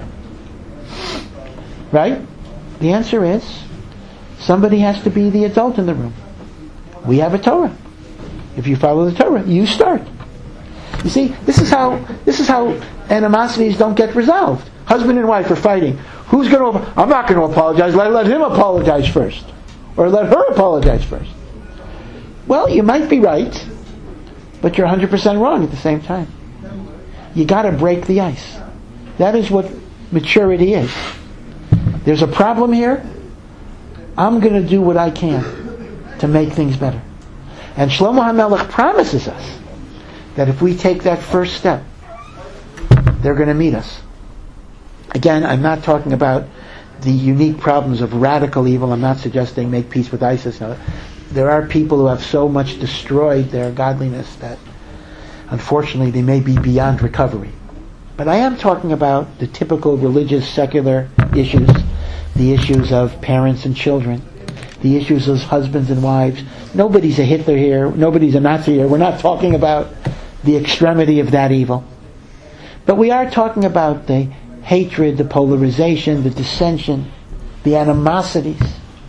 Speaker 2: Right? The answer is, somebody has to be the adult in the room. We have a Torah. If you follow the Torah, you start. You see, this is how this is how animosities don't get resolved. Husband and wife are fighting. Who's going to? I'm not going to apologize. Let let him apologize first, or let her apologize first. Well, you might be right, but you're one hundred percent wrong at the same time. You got to break the ice. That is what maturity is. There's a problem here. I'm going to do what I can to make things better. And Shlomo HaMelech promises us that if we take that first step, they're going to meet us. Again, I'm not talking about the unique problems of radical evil. I'm not suggesting make peace with ISIS. No. There are people who have so much destroyed their godliness that unfortunately they may be beyond recovery. But I am talking about the typical religious, secular issues, the issues of parents and children, the issues of husbands and wives. Nobody's a Hitler here, nobody's a Nazi here. We're not talking about the extremity of that evil. But we are talking about the hatred, the polarization, the dissension, the animosities.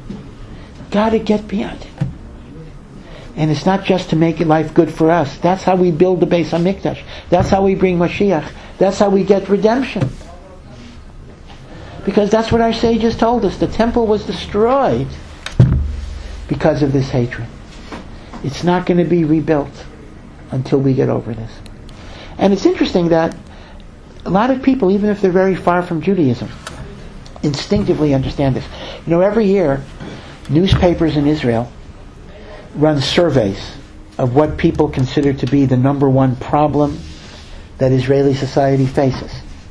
Speaker 2: Got to get beyond it. And it's not just to make life good for us. That's how we build the Beis HaMikdash. That's how we bring Mashiach. That's how we get redemption. Because that's what our sages told us. The temple was destroyed because of this hatred. It's not going to be rebuilt until we get over this. And it's interesting that a lot of people, even if they're very far from Judaism, instinctively understand this. You know, every year, newspapers in Israel run surveys of what people consider to be the number one problem that Israeli society faces.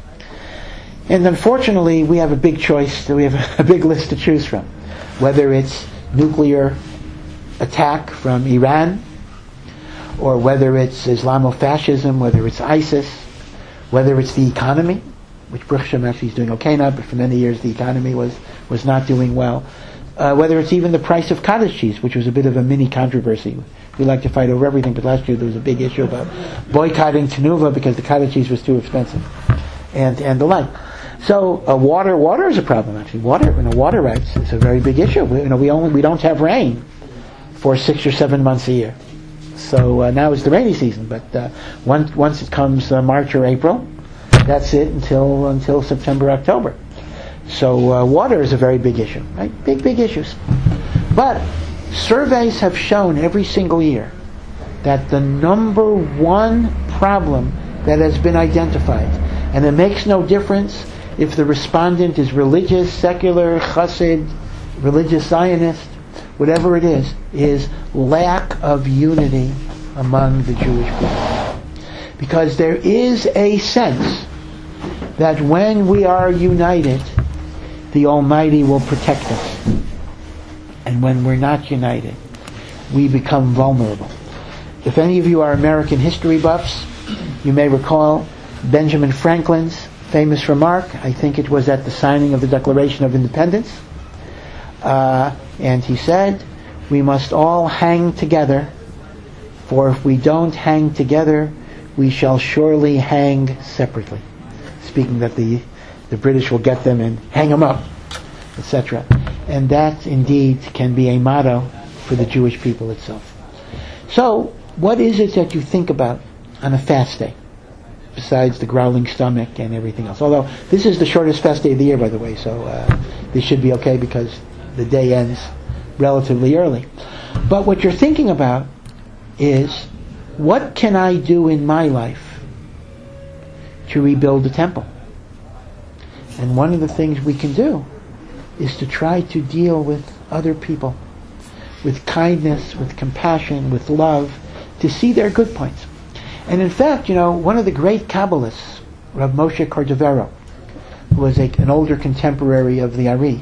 Speaker 2: And unfortunately, we have a big choice, we have a big list to choose from. Whether it's nuclear attack from Iran, or whether it's Islamofascism, whether it's ISIS, whether it's the economy, which Baruch Hashem actually is doing okay now, but for many years the economy was, was not doing well. Uh, whether it's even the price of cottage cheese, which was a bit of a mini controversy. We like to fight over everything, but last year there was a big issue about boycotting Tenuva because the cottage cheese was too expensive, and and the like. So uh, water, water is a problem actually. Water, you know, water rights is a very big issue. We, you know, we only we don't have rain for six or seven months a year. So uh, now is the rainy season, but uh, once once it comes uh, March or April, that's it until until September, October. So uh, water is a very big issue, right? Big big issues. But surveys have shown every single year that the number one problem that has been identified, and it makes no difference if the respondent is religious, secular, chassid, religious Zionist, whatever it is, is lack of unity among the Jewish people. Because there is a sense that when we are united, the Almighty will protect us. And when we're not united, we become vulnerable. If any of you are American history buffs, you may recall Benjamin Franklin's famous remark, I think it was at the signing of the Declaration of Independence, uh, and he said, we must all hang together, for if we don't hang together, we shall surely hang separately. Speaking that the, the British will get them and hang them up, et cetera. And that indeed can be a motto for the Jewish people itself. So, what is it that you think about on a fast day, besides the growling stomach and everything else? Although, this is the shortest fast day of the year, by the way, so uh, this should be okay because the day ends relatively early. But what you're thinking about is, what can I do in my life to rebuild the temple? And one of the things we can do is to try to deal with other people with kindness, with compassion, with love, to see their good points. And in fact, you know, one of the great Kabbalists, Rav Moshe Cordovero, who was a, an older contemporary of the Ari,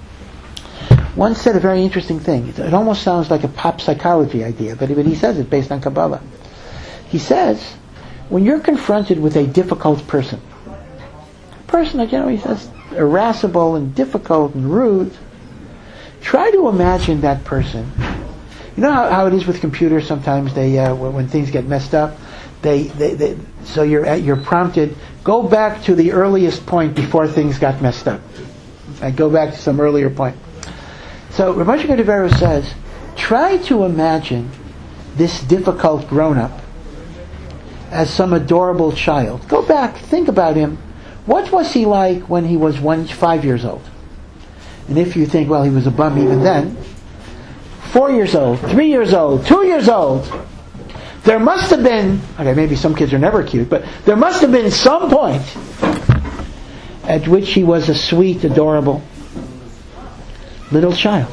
Speaker 2: once said a very interesting thing. It, it almost sounds like a pop psychology idea, but, but he says it based on Kabbalah. He says, when you're confronted with a difficult person, a person that, you know, he says, irascible and difficult and rude, try to imagine that person. You know how, how it is with computers, sometimes they, uh, when, when things get messed up, they, they, they so you're at, you're prompted, go back to the earliest point before things got messed up. And go back to some earlier point. So Rav Moshe Cordovero says, try to imagine this difficult grown-up as some adorable child. Go back, think about him. What was he like when he was one, five years old? And if you think, well, he was a bum even then, four years old, three years old, two years old, there must have been, okay, maybe some kids are never cute, but there must have been some point at which he was a sweet, adorable little child.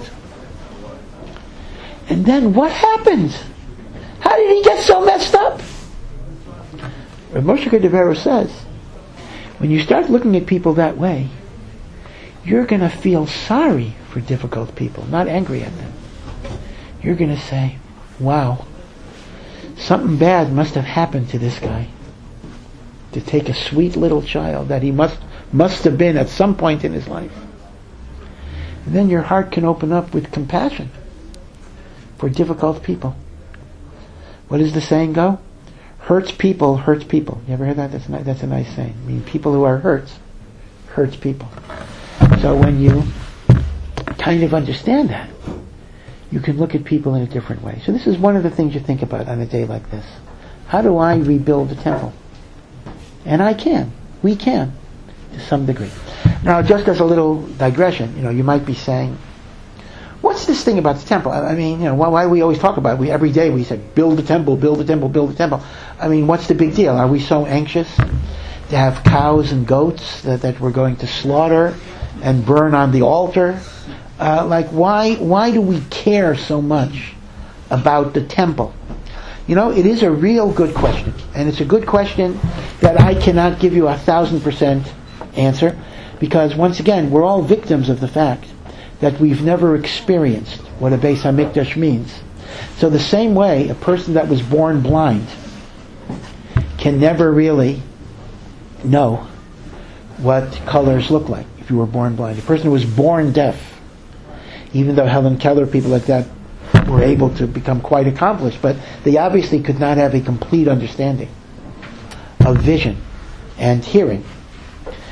Speaker 2: And then what happened? How did he get so messed up? Rav Moshe Cordovero says, when you start looking at people that way, you're going to feel sorry for difficult people, not angry at them. You're going to say, wow, something bad must have happened to this guy to take a sweet little child that he must must have been at some point in his life. And then your heart can open up with compassion for difficult people. What does the saying go? Hurts people, hurts people. You ever heard that? That's a, that's a nice saying. I mean, people who are hurt, hurts people. So when you kind of understand that, you can look at people in a different way. So this is one of the things you think about on a day like this. How do I rebuild the temple? And I can. We can, to some degree. Now, just as a little digression, you know, you might be saying, what's this thing about the temple? I mean, you know, why, why do we always talk about it? We, every day we say, build the temple, build the temple, build the temple. I mean, what's the big deal? Are we so anxious to have cows and goats that, that we're going to slaughter and burn on the altar? Uh, like, why why do we care so much about the temple? You know, it is a real good question. And it's a good question that I cannot give you a thousand percent answer, because once again, we're all victims of the fact that we've never experienced what a Beis HaMikdash means. So the same way, a person that was born blind can never really know what colors look like if you were born blind. A person who was born deaf, even though Helen Keller, people like that, were able to become quite accomplished, but they obviously could not have a complete understanding of vision and hearing.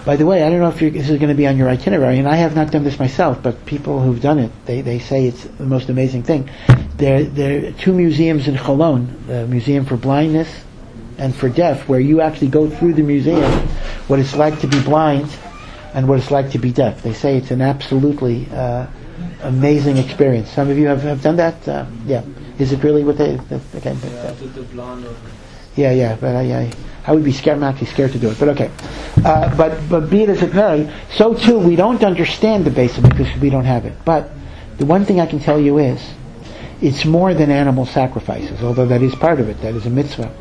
Speaker 2: By the way, I don't know if you're, this is going to be on your itinerary, and I have not done this myself, but people who've done it, they, they say it's the most amazing thing. There, there are two museums in Cologne, the Museum for Blindness and for Deaf, where you actually go through the museum, what it's like to be blind and what it's like to be deaf. They say it's an absolutely uh, amazing experience. Some of you have, have done that? Uh, yeah. Is it really what they... The, okay, but, uh,
Speaker 6: the blonde or
Speaker 2: yeah, yeah, but I, I, I would be scared. I'm actually scared to do it, but okay. Uh, but but be it as it may, so too we don't understand the base of it because we don't have it. But the one thing I can tell you is, it's more than animal sacrifices, although that is part of it. That is a mitzvah.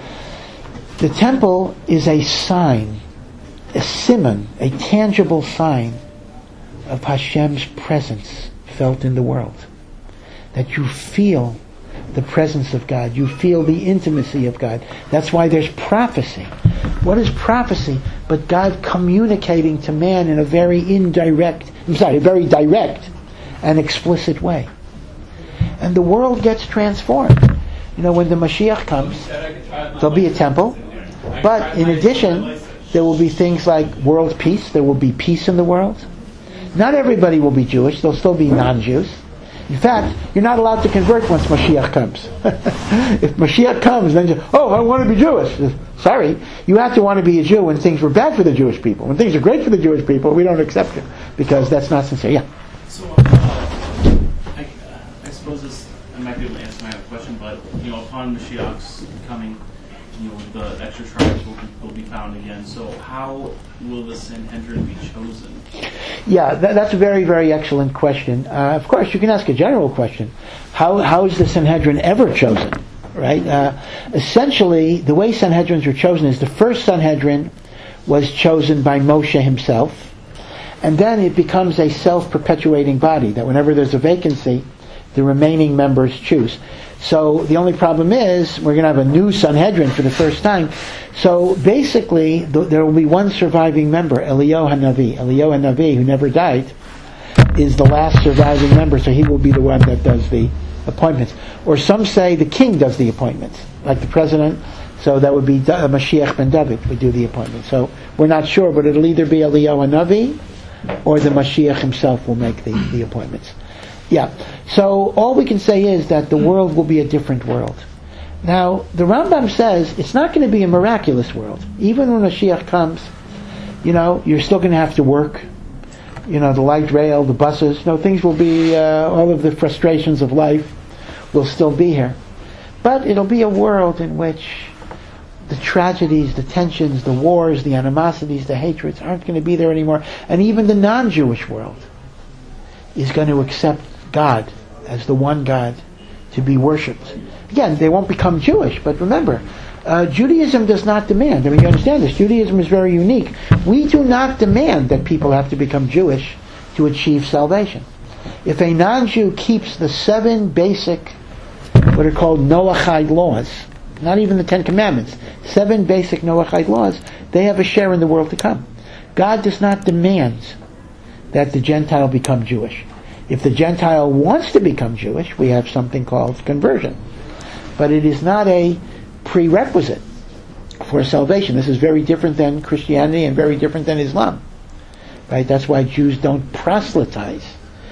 Speaker 2: The temple is a sign, a simon, a tangible sign of Hashem's presence felt in the world. That you feel the presence of God. You feel the intimacy of God. That's why there's prophecy. What is prophecy but God communicating to man in a very indirect, I'm sorry, a very direct and explicit way. And the world gets transformed. You know, when the Mashiach comes, there'll be a temple, but in addition, there will be things like world peace. There will be peace in the world. Not everybody will be Jewish. There'll still be non-Jews. In fact, you're not allowed to convert once Mashiach comes. If Mashiach comes, then you, oh, I want to be Jewish. Sorry, you have to want to be a Jew when things were bad for the Jewish people. When things are great for the Jewish people, we don't accept you because that's not sincere. Yeah.
Speaker 7: So, uh, I, uh, I suppose this, I might be able to answer my other question, but you know, upon Mashiach's coming, you know, the extra tribes will be, will be found again. So, how will the Sanhedrin be chosen?
Speaker 2: Yeah, that, that's a very, very excellent question. Uh, of course, you can ask a general question. How how is the Sanhedrin ever chosen? Right? Uh, essentially, the way Sanhedrins are chosen is the first Sanhedrin was chosen by Moshe himself, and then it becomes a self-perpetuating body, that whenever there's a vacancy, the remaining members choose. So the only problem is we're going to have a new Sanhedrin for the first time. So basically, th- there will be one surviving member, Eliyahu HaNavi. Eliyahu HaNavi, who never died, is the last surviving member, so he will be the one that does the appointments. Or some say the king does the appointments, like the president. So that would be da- Mashiach ben David would do the appointments. So we're not sure, but it'll either be Eliyahu HaNavi or the Mashiach himself will make the, the appointments. Yeah. So all we can say is that the world will be a different world. Now, the Rambam says it's not going to be a miraculous world. Even when Mashiach comes, you know, you're still going to have to work. You know, the light rail, the buses, you know, things will be, uh, all of the frustrations of life will still be here. But it'll be a world in which the tragedies, the tensions, the wars, the animosities, the hatreds aren't going to be there anymore. And even the non-Jewish world is going to accept God as the one God to be worshipped. Again, they won't become Jewish, but remember, uh, Judaism does not demand, I mean, you understand this, Judaism is very unique. We do not demand that people have to become Jewish to achieve salvation. If a non-Jew keeps the seven basic, what are called Noachide laws, not even the Ten Commandments, seven basic Noachide laws, they have a share in the world to come. God does not demand that the Gentile become Jewish. If the Gentile wants to become Jewish, we have something called conversion. But it is not a prerequisite for salvation. This is very different than Christianity and very different than Islam. Right? That's why Jews don't proselytize.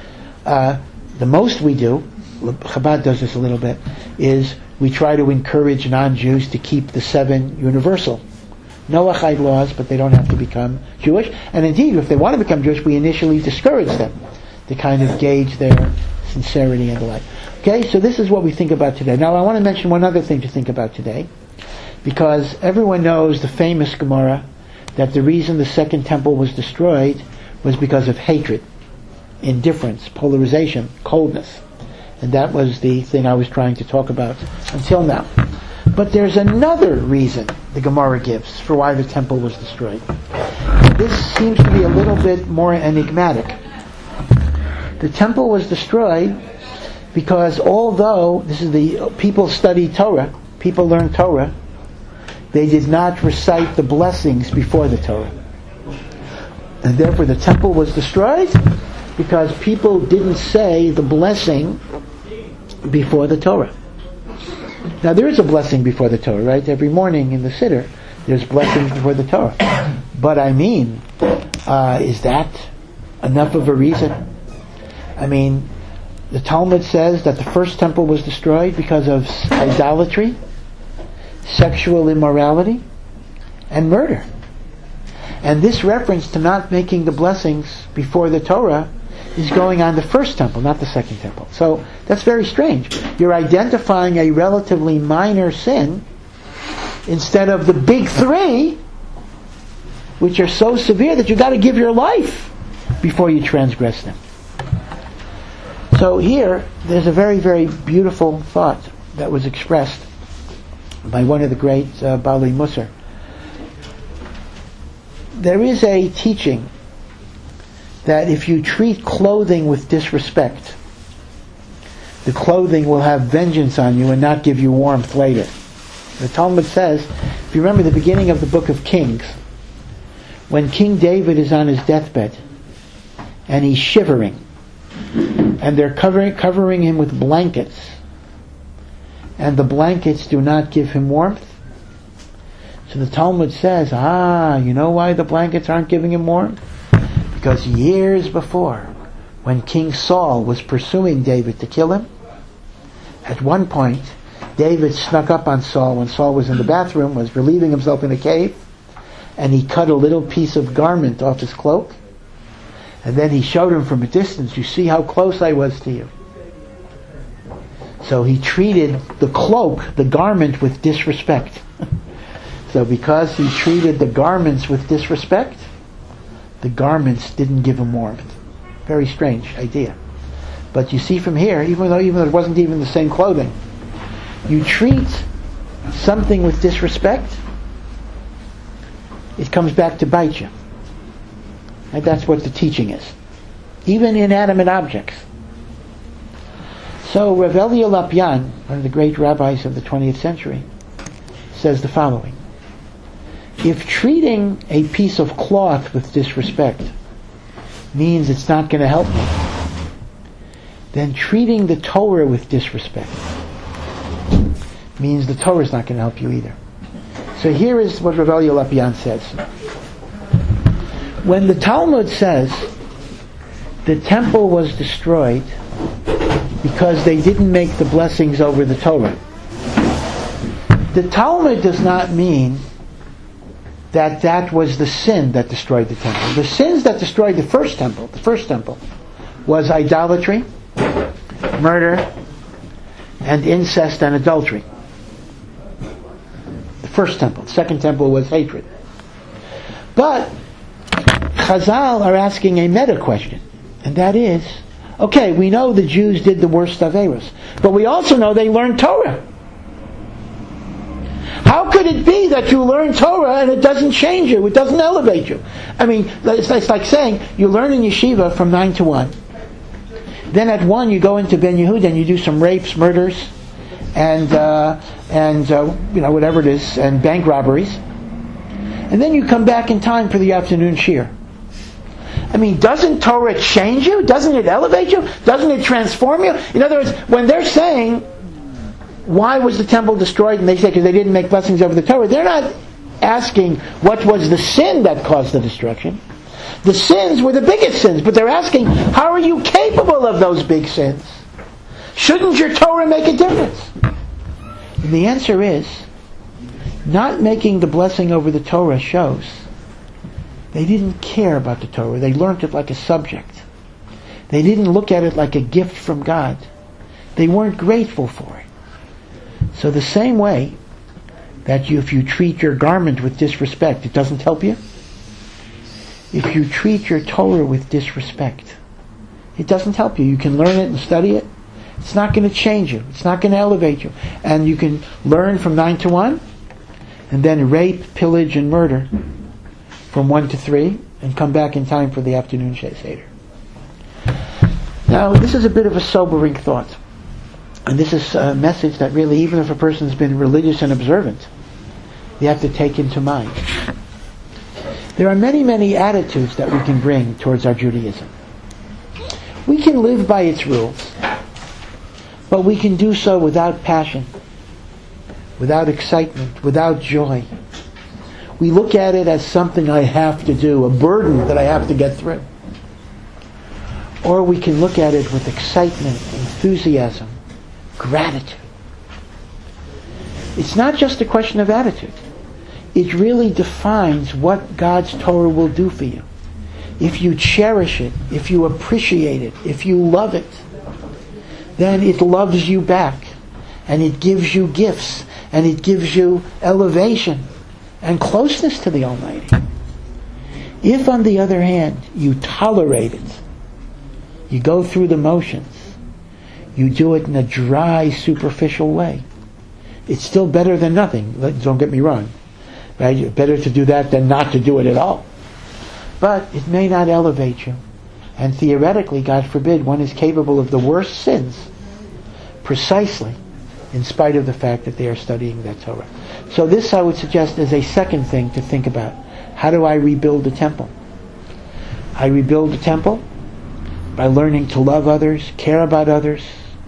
Speaker 2: Uh, the most we do, Chabad does this a little bit, is we try to encourage non-Jews to keep the seven universal Noachide laws, but they don't have to become Jewish. And indeed, if they want to become Jewish, we initially discourage them to kind of gauge their sincerity and the like. Okay, so this is what we think about today. Now I want to mention one other thing to think about today, because everyone knows the famous Gemara that the reason the second temple was destroyed was because of hatred, indifference, polarization, coldness. And that was the thing I was trying to talk about until now. But there's another reason the Gemara gives for why the temple was destroyed. This seems to be a little bit more enigmatic. The temple was destroyed because although this is the people studied Torah, people learned Torah, they did not recite the blessings before the Torah. And therefore the temple was destroyed because people didn't say the blessing before the Torah. Now there is a blessing before the Torah, right? Every morning in the Siddur, there's blessings before the Torah. But I mean, uh, is that enough of a reason? I mean, the Talmud says that the first temple was destroyed because of idolatry, sexual immorality, and murder. And this reference to not making the blessings before the Torah is going on the first temple, not the second temple. So that's very strange. You're identifying a relatively minor sin instead of the big three, which are so severe that you've got to give your life before you transgress them. So here, there's a very, very beautiful thought that was expressed by one of the great uh, Balei Musar. There is a teaching that if you treat clothing with disrespect, the clothing will have vengeance on you and not give you warmth later. The Talmud says, if you remember the beginning of the book of Kings, when King David is on his deathbed and he's shivering and they're covering, covering him with blankets and the blankets do not give him warmth, so the Talmud says, ah, you know why the blankets aren't giving him warmth? Because years before, when King Saul was pursuing David to kill him, at one point, David snuck up on Saul when Saul was in the bathroom, was relieving himself in a cave, and he cut a little piece of garment off his cloak, and then he showed him from a distance, you see how close I was to you. So he treated the cloak, the garment, with disrespect. So because he treated the garments with disrespect, the garments didn't give him warmth. Very strange idea. But you see from here, even though even though it wasn't even the same clothing, you treat something with disrespect, it comes back to bite you. And that's what the teaching is. Even inanimate objects. So Rav Elia Lopian, one of the great rabbis of the twentieth century, says the following. If treating a piece of cloth with disrespect means it's not going to help me, then treating the Torah with disrespect means the Torah is not going to help you either. So here is what Rav Elia Lopian says. When the Talmud says the temple was destroyed because they didn't make the blessings over the Torah, the Talmud does not mean that that was the sin that destroyed the temple. The sins that destroyed the first temple, the first temple, was idolatry, murder, and incest and adultery. The first temple. The second temple was hatred. But Chazal are asking a meta question, and that is, okay, we know the Jews did the worst Averos, but we also know they learned Torah. How could it be that you learn Torah and it doesn't change you, it doesn't elevate you? I mean, it's, it's like saying you learn in yeshiva from nine to one. Then at one you go into Ben Yehuda and you do some rapes, murders, and uh, and uh, you know whatever it is, and bank robberies. And then you come back in time for the afternoon shir. I mean, doesn't Torah change you? Doesn't it elevate you? Doesn't it transform you? In other words, when they're saying, why was the temple destroyed? And they say because they didn't make blessings over the Torah. They're not asking what was the sin that caused the destruction. The sins were the biggest sins, but they're asking, how are you capable of those big sins? Shouldn't your Torah make a difference? And the answer is, not making the blessing over the Torah shows they didn't care about the Torah. They learned it like a subject. They didn't look at it like a gift from God. They weren't grateful for it. So the same way that you, if you treat your garment with disrespect, it doesn't help you. If you treat your Torah with disrespect, it doesn't help you. You can learn it and study it. It's not going to change you. It's not going to elevate you. And you can learn from nine to one, and then rape, pillage, and murder from one to three, and come back in time for the afternoon Seder. Now, this is a bit of a sobering thought. And this is a message that really, even if a person's been religious and observant, you have to take into mind. There are many, many attitudes that we can bring towards our Judaism. We can live by its rules, but we can do so without passion, without excitement, without joy. We look at it as something I have to do, a burden that I have to get through. Or we can look at it with excitement, enthusiasm, gratitude. It's not just a question of attitude. It really defines what God's Torah will do for you. If you cherish it, if you appreciate it, if you love it, then it loves you back, and it gives you gifts, and it gives you elevation and closeness to the Almighty. If, on the other hand, you tolerate it, you go through the motions, you do it in a dry, superficial way, it's still better than nothing. Don't get me wrong. Right? Better to do that than not to do it at all. But it may not elevate you. And theoretically, God forbid, one is capable of the worst sins precisely in spite of the fact that they are studying that Torah. So this, I would suggest, is a second thing to think about. How do I rebuild the temple? I rebuild the temple by learning to love others, care about others,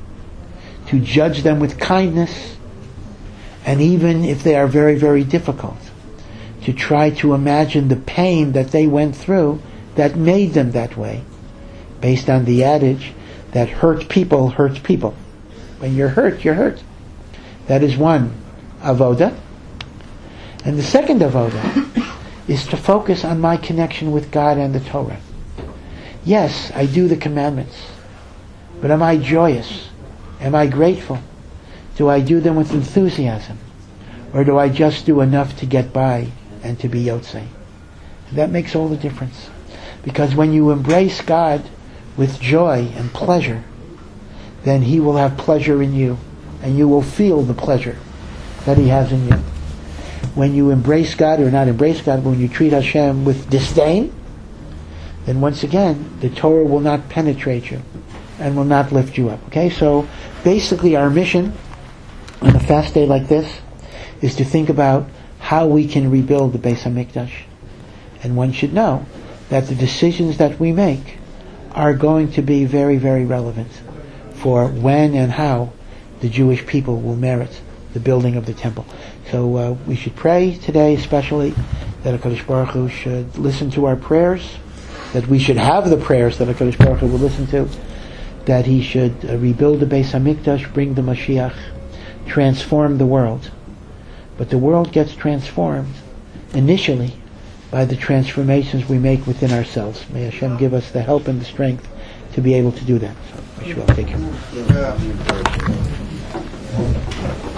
Speaker 2: to judge them with kindness, and even if they are very, very difficult, to try to imagine the pain that they went through that made them that way, based on the adage that hurt people hurts people. When you're hurt, you're hurt. That is one avoda. And the second avoda is to focus on my connection with God and the Torah. Yes, I do the commandments, but am I joyous? Am I grateful? Do I do them with enthusiasm? Or do I just do enough to get by and to be yotzei? That makes all the difference. Because when you embrace God with joy and pleasure, then He will have pleasure in you, and you will feel the pleasure that He has in you. When you embrace God, or not embrace God, but when you treat Hashem with disdain, then once again, the Torah will not penetrate you and will not lift you up. Okay, so basically our mission on a fast day like this is to think about how we can rebuild the Beis HaMikdash. And one should know that the decisions that we make are going to be very, very relevant for when and how the Jewish people will merit the building of the temple. So uh, we should pray today especially that HaKadosh Baruch Hu should listen to our prayers, that we should have the prayers that HaKadosh Baruch Hu will listen to, that He should uh, rebuild the Beis HaMikdash, bring the Mashiach, transform the world. But the world gets transformed initially by the transformations we make within ourselves. May Hashem give us the help and the strength to be able to do that. So, I should take care.